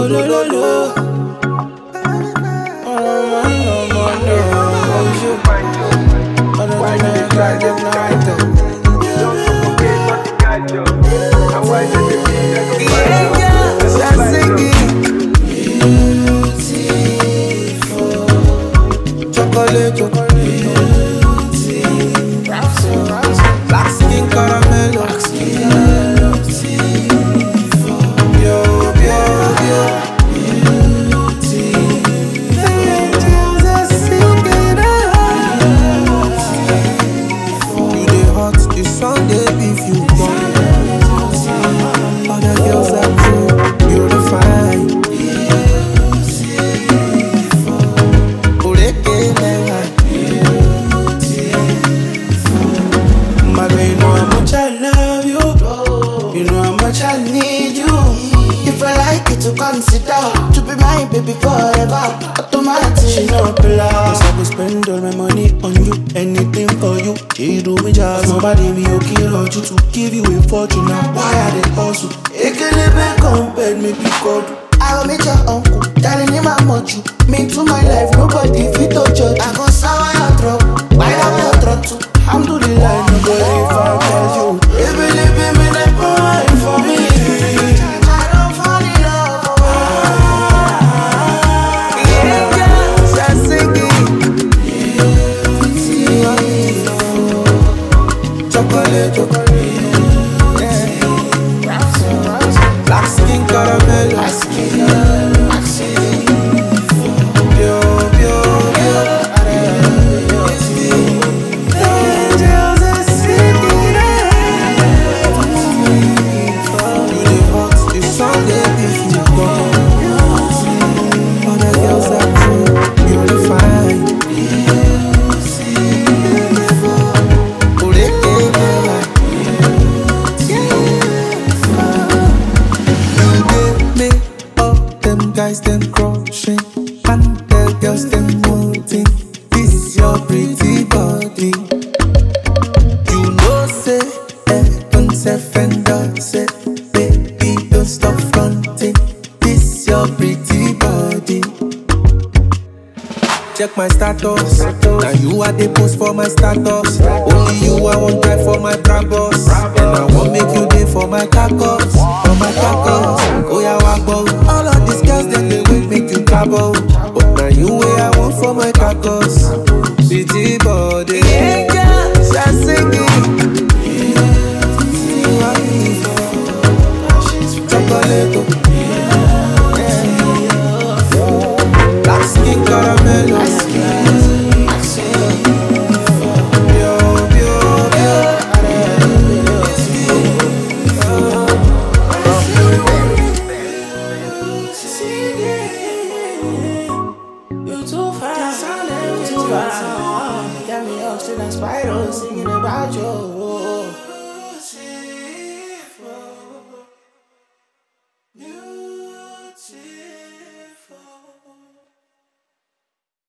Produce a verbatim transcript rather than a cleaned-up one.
lo lo lo. Chocolate, chocolate, black skin caramel, yo, yo, yo. Angels are singing out. You dey hot, the sun dey beef you gone. Other girls are cool, you dey fine. I need you. If I like it to consider to be my baby forever. Automatic, she no pillar. Cause I will spend all my money on you. Anything for you. She do me jazz. Nobody be okay on you to give you a fortune. Now why are they hustle? It can never compare me because I will meet your uncle, telling him how much you mean to my life. Nobody fit to judge. I go sour your throat, why am your throat too? I'm doing the line, nobody fight as you. Baby, baby, me like boy for me. I don't fall in love. Yeah, girls are singing. Chocolate, chocolate. Black skin caramel. Black skin. Guys, them crushing, and the girls, them wanting. This is your pretty body. You know, say, heaven, self, and dog, say, baby, don't stop fronting. This is your pretty body. Check my status. Now you are the post for my status. Only you, I won't die for my brabos. And I want